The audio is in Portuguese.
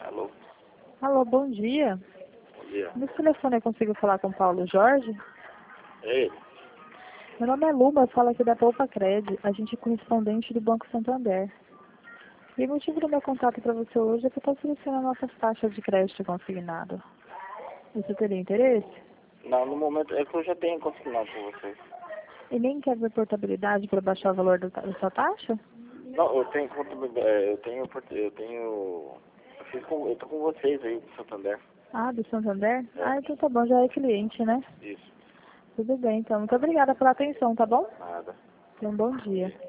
Alô? Alô, bom dia. Bom dia. Nesse telefone eu consigo falar com o Paulo Jorge? É ele? Meu nome é Luma, eu falo aqui da Poupa Cred, agente correspondente do Banco Santander. E o motivo do meu contato para você hoje é que eu estou selecionando nossas taxas de crédito consignado. Você teria interesse? Não, no momento é que eu já tenho consignado com vocês. E nem quer ver portabilidade para baixar o valor da sua taxa? Não, eu tenho eu tô com vocês aí do Santander. Ah, do Santander? É. Ah, então tá bom, já é cliente, né? Isso. Tudo bem, então. Muito obrigada pela atenção, tá bom? Nada. Tenha um bom dia.